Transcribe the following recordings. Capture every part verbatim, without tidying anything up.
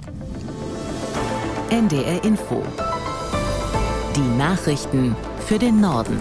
N D R Info. Die Nachrichten für den Norden.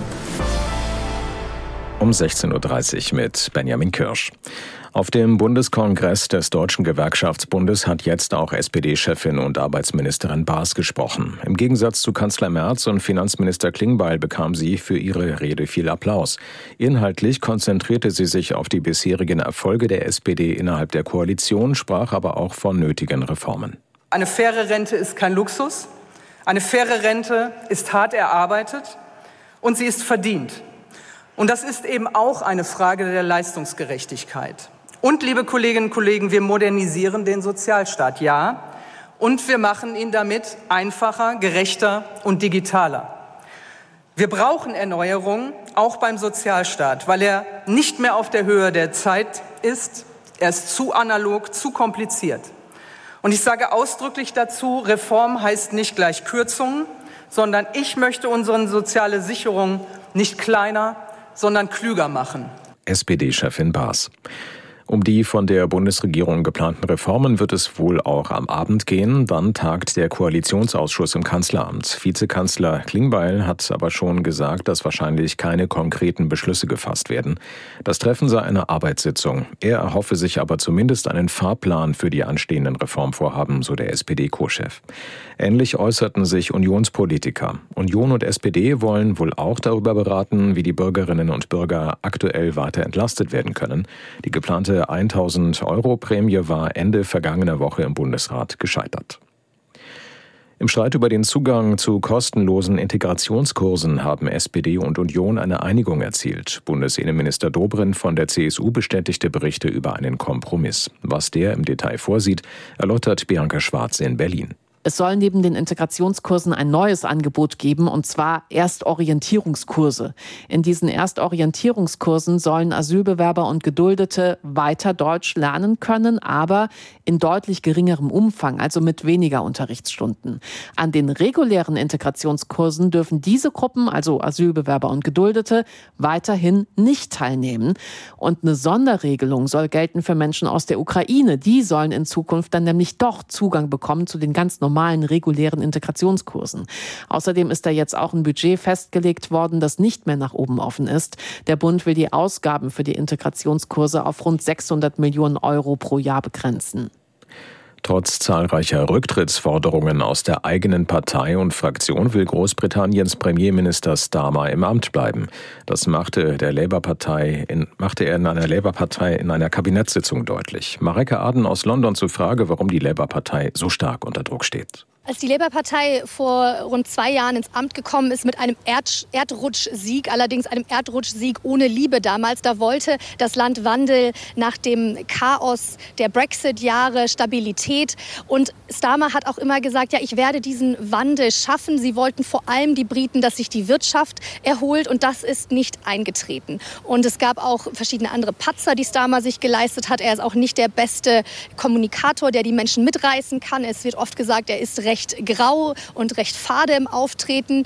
Um sechzehn Uhr dreißig mit Benjamin Kirsch. Auf dem Bundeskongress des Deutschen Gewerkschaftsbundes hat jetzt auch S P D-Chefin und Arbeitsministerin Baas gesprochen. Im Gegensatz zu Kanzler Merz und Finanzminister Klingbeil bekam sie für ihre Rede viel Applaus. Inhaltlich konzentrierte sie sich auf die bisherigen Erfolge der S P D innerhalb der Koalition, sprach aber auch von nötigen Reformen. Eine faire Rente ist kein Luxus. Eine faire Rente ist hart erarbeitet und sie ist verdient. Und das ist eben auch eine Frage der Leistungsgerechtigkeit. Und, liebe Kolleginnen und Kollegen, wir modernisieren den Sozialstaat, ja, und wir machen ihn damit einfacher, gerechter und digitaler. Wir brauchen Erneuerung, auch beim Sozialstaat, weil er nicht mehr auf der Höhe der Zeit ist. Er ist zu analog, zu kompliziert. Und ich sage ausdrücklich dazu, Reform heißt nicht gleich Kürzungen, sondern ich möchte unsere soziale Sicherung nicht kleiner, sondern klüger machen. S P D-Chefin Baas. Um die von der Bundesregierung geplanten Reformen wird es wohl auch am Abend gehen. Dann tagt der Koalitionsausschuss im Kanzleramt. Vizekanzler Klingbeil hat aber schon gesagt, dass wahrscheinlich keine konkreten Beschlüsse gefasst werden. Das Treffen sei eine Arbeitssitzung. Er erhoffe sich aber zumindest einen Fahrplan für die anstehenden Reformvorhaben, so der S P D-Co-Chef. Ähnlich äußerten sich Unionspolitiker. Union und S P D wollen wohl auch darüber beraten, wie die Bürgerinnen und Bürger aktuell weiter entlastet werden können. Die geplante tausend Euro Prämie war Ende vergangener Woche im Bundesrat gescheitert. Im Streit über den Zugang zu kostenlosen Integrationskursen haben S P D und Union eine Einigung erzielt. Bundesinnenminister Dobrindt von der C S U bestätigte Berichte über einen Kompromiss. Was der im Detail vorsieht, erläutert Bianca Schwarz in Berlin. Es soll neben den Integrationskursen ein neues Angebot geben, und zwar Erstorientierungskurse. In diesen Erstorientierungskursen sollen Asylbewerber und Geduldete weiter Deutsch lernen können, aber in deutlich geringerem Umfang, also mit weniger Unterrichtsstunden. An den regulären Integrationskursen dürfen diese Gruppen, also Asylbewerber und Geduldete, weiterhin nicht teilnehmen. Und eine Sonderregelung soll gelten für Menschen aus der Ukraine. Die sollen in Zukunft dann nämlich doch Zugang bekommen zu den ganz normalen normalen, regulären Integrationskursen. Außerdem ist da jetzt auch ein Budget festgelegt worden, das nicht mehr nach oben offen ist. Der Bund will die Ausgaben für die Integrationskurse auf rund sechshundert Millionen Euro pro Jahr begrenzen. Trotz zahlreicher Rücktrittsforderungen aus der eigenen Partei und Fraktion will Großbritanniens Premierminister Starmer im Amt bleiben. Das machte, der Labour-Partei in, machte er in einer Labour-Partei in einer Kabinettssitzung deutlich. Mareike Aden aus London zur Frage, warum die Labour-Partei so stark unter Druck steht. Als die Labour-Partei vor rund zwei Jahren ins Amt gekommen ist mit einem Erd- Erdrutschsieg, allerdings einem Erdrutschsieg ohne Liebe damals, da wollte das Land Wandel nach dem Chaos der Brexit-Jahre, Stabilität. Und Starmer hat auch immer gesagt, ja, ich werde diesen Wandel schaffen. Sie wollten vor allem die Briten, dass sich die Wirtschaft erholt, und das ist nicht eingetreten. Und es gab auch verschiedene andere Patzer, die Starmer sich geleistet hat. Er ist auch nicht der beste Kommunikator, der die Menschen mitreißen kann. Es wird oft gesagt, er ist recht grau und recht fade im Auftreten.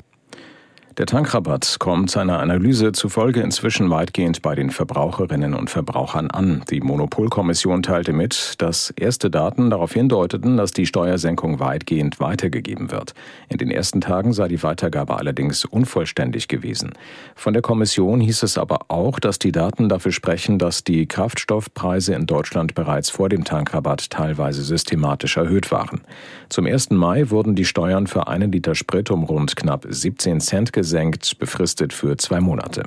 Der Tankrabatt kommt seiner Analyse zufolge inzwischen weitgehend bei den Verbraucherinnen und Verbrauchern an. Die Monopolkommission teilte mit, dass erste Daten darauf hindeuteten, dass die Steuersenkung weitgehend weitergegeben wird. In den ersten Tagen sei die Weitergabe allerdings unvollständig gewesen. Von der Kommission hieß es aber auch, dass die Daten dafür sprechen, dass die Kraftstoffpreise in Deutschland bereits vor dem Tankrabatt teilweise systematisch erhöht waren. Zum ersten Mai wurden die Steuern für einen Liter Sprit um rund knapp siebzehn Cent gesenkt. Gesenkt, befristet für zwei Monate.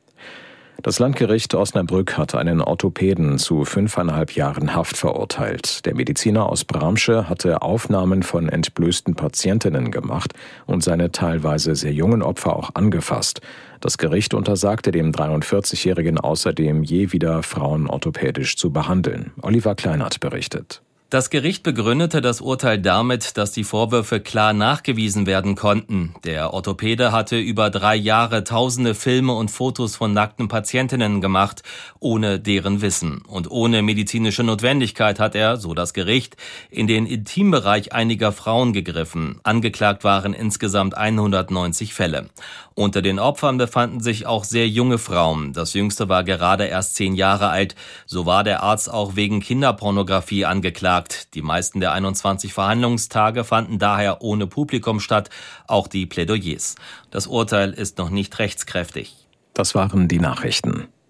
Das Landgericht Osnabrück hat einen Orthopäden zu fünfeinhalb Jahren Haft verurteilt. Der Mediziner aus Bramsche hatte Aufnahmen von entblößten Patientinnen gemacht und seine teilweise sehr jungen Opfer auch angefasst. Das Gericht untersagte dem dreiundvierzigjährigen außerdem, je wieder Frauen orthopädisch zu behandeln. Oliver Kleinert berichtet. Das Gericht begründete das Urteil damit, dass die Vorwürfe klar nachgewiesen werden konnten. Der Orthopäde hatte über drei Jahre tausende Filme und Fotos von nackten Patientinnen gemacht, ohne deren Wissen. Und ohne medizinische Notwendigkeit hat er, so das Gericht, in den Intimbereich einiger Frauen gegriffen. Angeklagt waren insgesamt hundertneunzig Fälle. Unter den Opfern befanden sich auch sehr junge Frauen. Das jüngste war gerade erst zehn Jahre alt. So war der Arzt auch wegen Kinderpornografie angeklagt. abgesagt. Die meisten der einundzwanzig Verhandlungstage fanden daher ohne Publikum statt, auch die Plädoyers. Das Urteil ist noch nicht rechtskräftig. Das waren die Nachrichten.